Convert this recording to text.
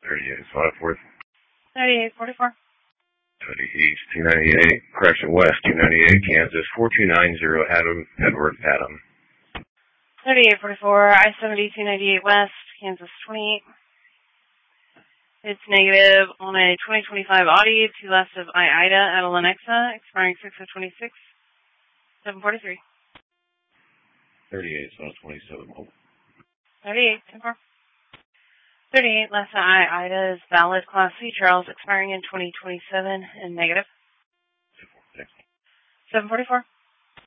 38, 3844. 20 East 298, correction, West 298, Kansas 4290, Edward Adam. 3844, I-70 298 West, Kansas 28. It's negative on a 2025 Audi, 2 left of I-Ida at Lenexa, expiring 6 of 26, 743. 38, 27. 38, 10-4. 38, left of I-Ida is valid Class C, Charles, expiring in 2027 and negative. 744.